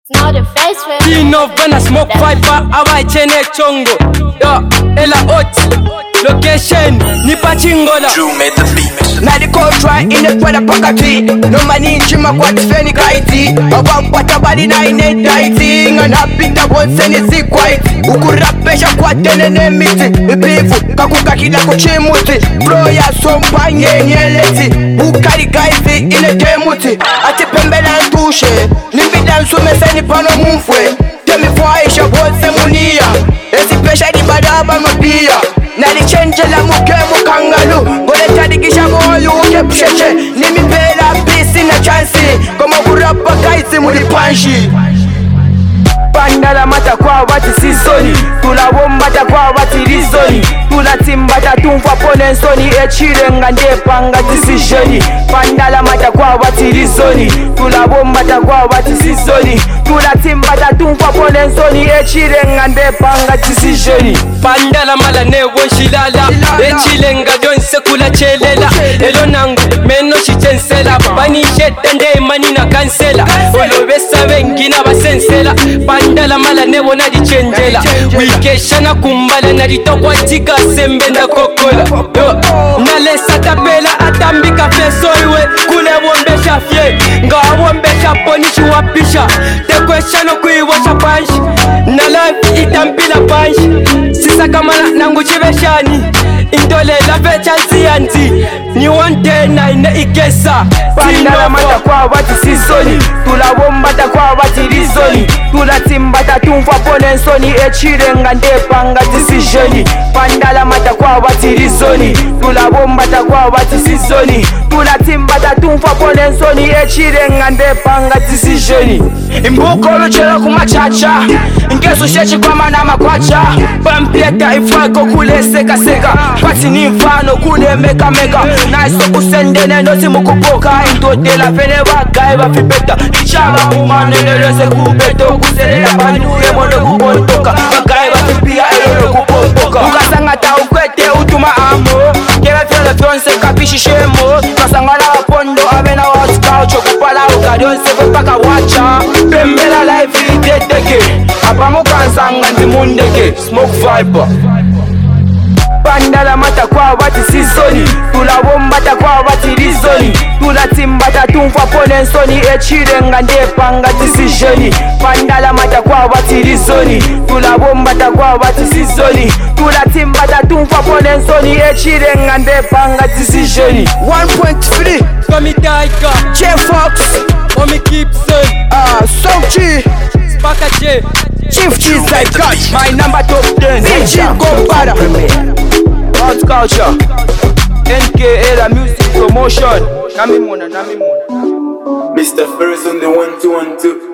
Now the face with Pino Vana smoke piper Awa chene chongo Yo, Ella hot Location Nipa chingola Drew made the beat. Now the contract in the weather pocket. No money in Chima quite fenny kaiti. About what a body nine eight dieting. And happy that one send it sick white. Ukurapesha kwa tene miti. Bifu kakuka kila kuchimuti. Bro ya sompa nyeleti. Ukari gaizi ile demuti. Ati pembela ntushe. Nimbida nsume seni pano mumfwe. Temi fwaisha bose munia. Ezi pesha di badaba mapia. Nali change la muke mukangalu. Gole tadikisha moyo ukepsheshe. Nimi pela pisi na chansi. Kama kurapa kaisi mulipanshi. Pandala mata kwa wati sizoni. Tula wombata kwa wati rizoni. Tula timbata tumfa pone nsoni. Echire ngande panga decisioni. Pandala mata kwa wati rizoni. Tula wombata kwa wati sizoni. Tula timbata tumfa pone nsoni. Echire ngande panga decisioni. Pandala mala ne wonshilala Echile nga donse kula chelela Elo nangu meno shichensela Bani shetende mani na kansela Olobesa wengi na basensela Pandala mala ne wona di chenjela Wikesha na kumbala na ditokwa tika sembe na kokola Nalesa tapela atambika feso iwe Kule wombesha fye Nga wombesha ponishi wapisha Tekwesha no kuiwasha panshi Na life itampila panshi Sisa kamala nangu chiveshani Indole la vecha nziyanzi Ni wante na ine ikesa Pandala mata kwa wati sizoni. Tula wombata kwa wati rizoni. Tula timbata tumfa pone nsoni. Echire ngande panga decisioni. Pandala mata kwa wati rizoni. Tula wombata kwa wati sizoni. Tula timbata tumfa pone nsoni. Echire ngande panga decisioni. Imbuko luchela kumachacha. Ingesu shechi kwa mana makwacha. Pampieta ifako kule seka seka. Pati ni mfano kule meka meka. Naiso kusende neno simu kupoka. Intote la fene wakai wafipeta. Ichaba kumanelele se kubeto. Kuselela panuye mono kupontoka. Wakai wafipia elolo kupontoka. Ukasangata ukwete utuma amo. Kera fiole fionse kapishi shemo. Kasangana wapondo abena waskao. Chokupala ukadionse kupaka wacha. Pembela life iteteke. Apamu kansanga nzimundeke. Smoke viper. Pandala mata kwa wati sizoni. Tula wombata kwa wati rizoni. Tula timbata tumfa pone nsoni. Echire ngande panga decisioni. Pandala mata kwa wati rizoni. Tula wombata kwa wati sizoni. Tula timbata tumfa pone nsoni. Echire ngande panga decisioni. 1.3 Komi Taika J-Fox Omi Gibson Sochi Spaka J Chief Cheese like gosh. My number top 10 DJ Gombada Hot culture NKA la music promotion Nami mona Mr. Ferris on the 1 2 1 2.